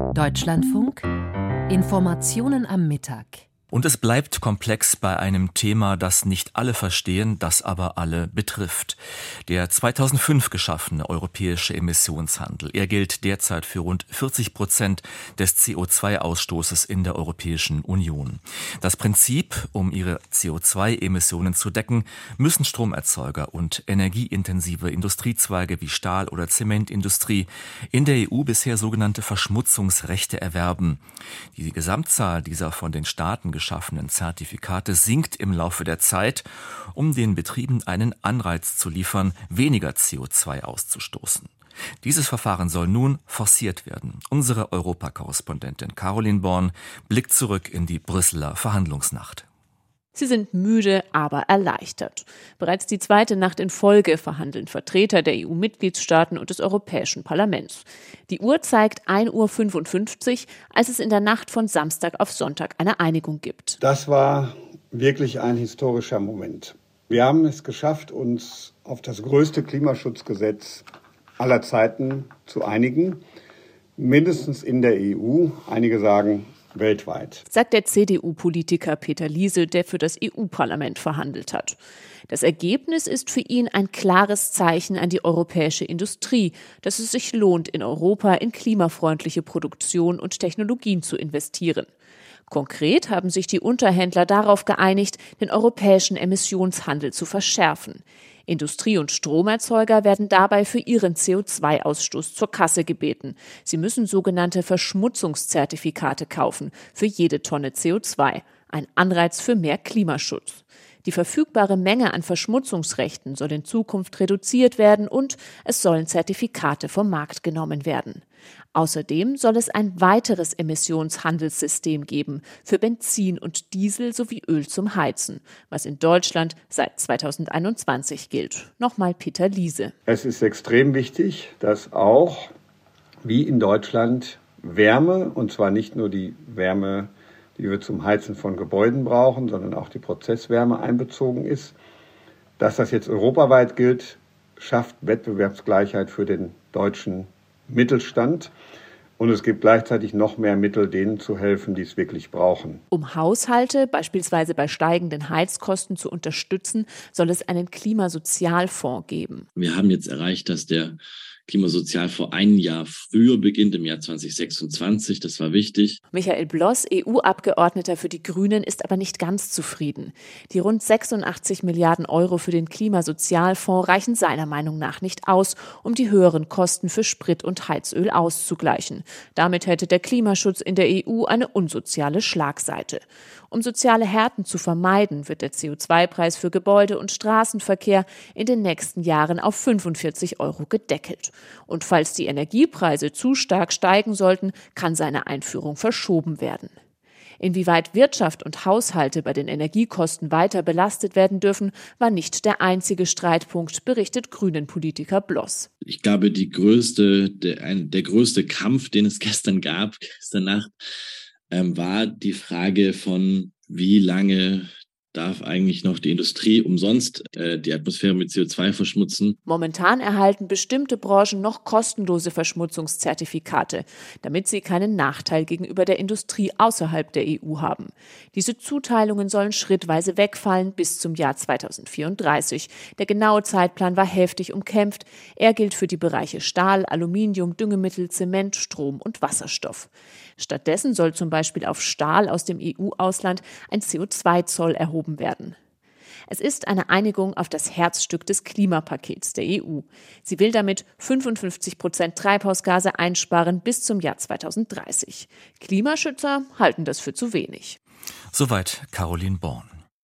Deutschlandfunk Informationen am Mittag. Und es bleibt komplex bei einem Thema, das nicht alle verstehen, das aber alle betrifft. Der 2005 geschaffene europäische Emissionshandel. Er gilt derzeit für rund 40% des CO2-Ausstoßes in der Europäischen Union. Das Prinzip: um ihre CO2-Emissionen zu decken, müssen Stromerzeuger und energieintensive Industriezweige wie Stahl- oder Zementindustrie in der EU bisher sogenannte Verschmutzungsrechte erwerben. Die Gesamtzahl dieser von den Staaten geschaffenen Zertifikate sinkt im Laufe der Zeit, um den Betrieben einen Anreiz zu liefern, weniger CO2 auszustoßen. Dieses Verfahren soll nun forciert werden. Unsere Europakorrespondentin Caroline Born blickt zurück in die Brüsseler Verhandlungsnacht. Sie sind müde, aber erleichtert. Bereits die zweite Nacht in Folge verhandeln Vertreter der EU-Mitgliedstaaten und des Europäischen Parlaments. Die Uhr zeigt 1:55 Uhr, als es in der Nacht von Samstag auf Sonntag eine Einigung gibt. Das war wirklich ein historischer Moment. Wir haben es geschafft, uns auf das größte Klimaschutzgesetz aller Zeiten zu einigen, mindestens in der EU. Einige sagen weltweit, sagt der CDU-Politiker Peter Liese, der für das EU-Parlament verhandelt hat. Das Ergebnis ist für ihn ein klares Zeichen an die europäische Industrie, dass es sich lohnt, in Europa in klimafreundliche Produktion und Technologien zu investieren. Konkret haben sich die Unterhändler darauf geeinigt, den europäischen Emissionshandel zu verschärfen. Industrie- und Stromerzeuger werden dabei für ihren CO2-Ausstoß zur Kasse gebeten. Sie müssen sogenannte Verschmutzungszertifikate kaufen für jede Tonne CO2. Ein Anreiz für mehr Klimaschutz. Die verfügbare Menge an Verschmutzungsrechten soll in Zukunft reduziert werden und es sollen Zertifikate vom Markt genommen werden. Außerdem soll es ein weiteres Emissionshandelssystem geben für Benzin und Diesel sowie Öl zum Heizen, was in Deutschland seit 2021 gilt. Nochmal Peter Liese. Es ist extrem wichtig, dass auch, wie in Deutschland, Wärme, und zwar nicht nur die Wärme, die wir zum Heizen von Gebäuden brauchen, sondern auch die Prozesswärme einbezogen ist. Dass das jetzt europaweit gilt, schafft Wettbewerbsgleichheit für den deutschen Mittelstand. Und es gibt gleichzeitig noch mehr Mittel, denen zu helfen, die es wirklich brauchen. Um Haushalte, beispielsweise bei steigenden Heizkosten, zu unterstützen, soll es einen Klimasozialfonds geben. Wir haben jetzt erreicht, dass der Klimasozialfonds ein Jahr früher beginnt, im Jahr 2026. Das war wichtig. Michael Bloss, EU-Abgeordneter für die Grünen, ist aber nicht ganz zufrieden. Die rund 86 Milliarden Euro für den Klimasozialfonds reichen seiner Meinung nach nicht aus, um die höheren Kosten für Sprit und Heizöl auszugleichen. Damit hätte der Klimaschutz in der EU eine unsoziale Schlagseite. Um soziale Härten zu vermeiden, wird der CO2-Preis für Gebäude und Straßenverkehr in den nächsten Jahren auf 45 Euro gedeckelt. Und falls die Energiepreise zu stark steigen sollten, kann seine Einführung verschoben werden. Inwieweit Wirtschaft und Haushalte bei den Energiekosten weiter belastet werden dürfen, war nicht der einzige Streitpunkt, berichtet Grünen-Politiker Bloss. Ich glaube, der größte Kampf, den es gestern Nacht, war die Frage von, wie lange darf eigentlich noch die Industrie umsonst die Atmosphäre mit CO2 verschmutzen. Momentan erhalten bestimmte Branchen noch kostenlose Verschmutzungszertifikate, damit sie keinen Nachteil gegenüber der Industrie außerhalb der EU haben. Diese Zuteilungen sollen schrittweise wegfallen bis zum Jahr 2034. Der genaue Zeitplan war heftig umkämpft. Er gilt für die Bereiche Stahl, Aluminium, Düngemittel, Zement, Strom und Wasserstoff. Stattdessen soll zum Beispiel auf Stahl aus dem EU-Ausland ein CO2-Zoll erhoben werden. Es ist eine Einigung auf das Herzstück des Klimapakets der EU. Sie will damit 55% Treibhausgase einsparen bis zum Jahr 2030. Klimaschützer halten das für zu wenig. Soweit Caroline Born.